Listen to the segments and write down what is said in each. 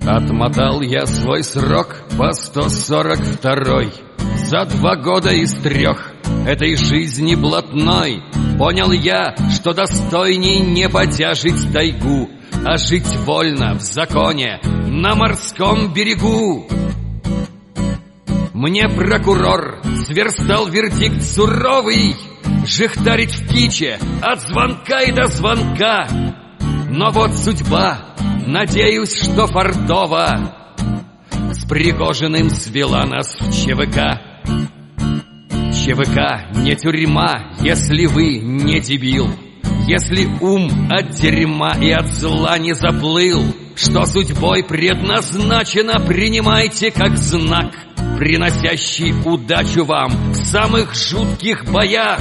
Отмотал я свой срок по 142-й. За 2 года из 3 этой жизни блатной понял я, что достойней не бодяжить тайгу, а жить вольно в законе на морском берегу. Мне прокурор сверстал вердикт суровый: жихтарить в киче от звонка и до звонка. Но вот судьба, надеюсь, что фартово, с Пригожиным свела нас в ЧВК. ЧВК не тюрьма, если вы не дебил, если ум от дерьма и от зла не заплыл. Что судьбой предназначено, принимайте как знак, приносящий удачу вам в самых жутких боях.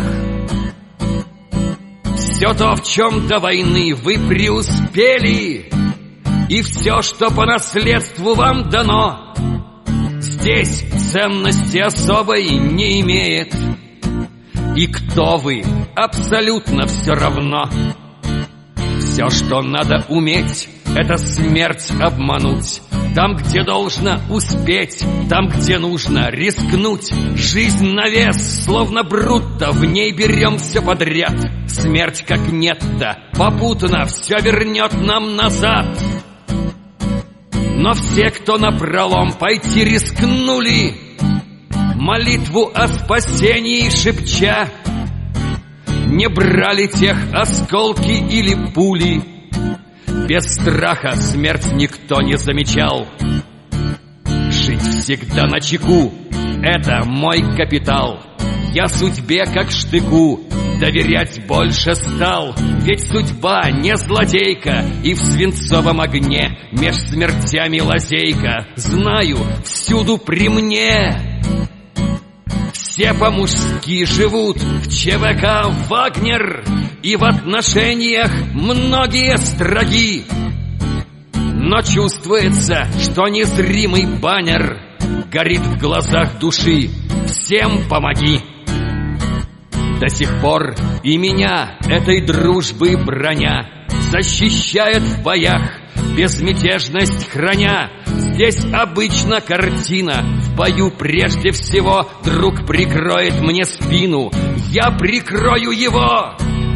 Все то, в чем до войны вы преуспели, и все, что по наследству вам дано, здесь ценности особой не имеет. И кто вы, абсолютно все равно. Все, что надо уметь, это смерть обмануть. Там, где должно успеть, там, где нужно рискнуть. Жизнь на вес, словно брутто, в ней берем все подряд. Смерть как нет-то, попутно все вернет нам назад. Но все, кто напролом пойти рискнули, молитву о спасении шепча, не брали тех осколки или пули. Без страха смерть никто не замечал. Жить всегда начеку — это мой капитал. Я судьбе как штыку доверять больше стал. Ведь судьба не злодейка, и в свинцовом огне меж смертями лазейка. Знаю, всюду при мне все по-мужски живут в ЧВК «Вагнер», и в отношениях многие строги. Но чувствуется, что незримый баннер горит в глазах души: всем помоги. До сих пор и меня этой дружбы броня защищает в боях, безмятежность храня. Здесь обычно картина: в бою прежде всего друг прикроет мне спину, я прикрою его.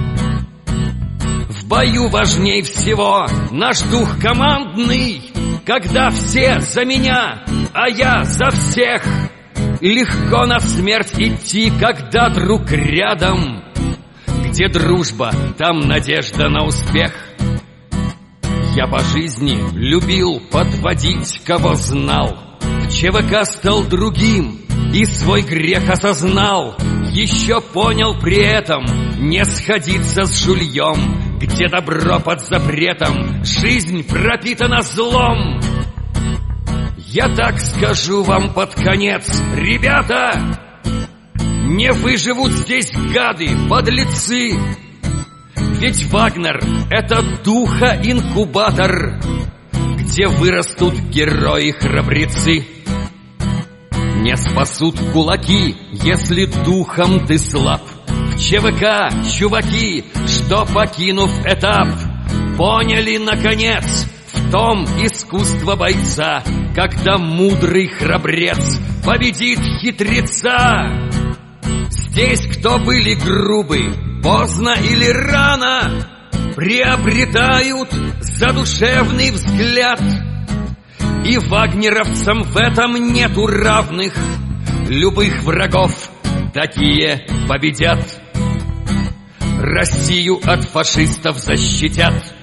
В бою важней всего наш дух командный, когда все за меня, а я за всех. Легко на смерть идти, когда друг рядом. Где дружба, там надежда на успех. Я по жизни любил подводить, кого знал. В ЧВК стал другим и свой грех осознал. Еще понял при этом не сходиться с жульем. Где добро под запретом, жизнь пропитана злом. Я так скажу вам под конец: ребята, не выживут здесь гады, подлецы. Ведь Вагнер — это духа-инкубатор, где вырастут герои-храбрецы. Не спасут кулаки, если духом ты слаб. В ЧВК чуваки, что, покинув этап, поняли наконец в том искусство бойца, когда мудрый храбрец победит хитреца. Здесь кто были грубы, поздно или рано, приобретают задушевный взгляд. И вагнеровцам в этом нету равных. Любых врагов такие победят. Россию от фашистов защитят.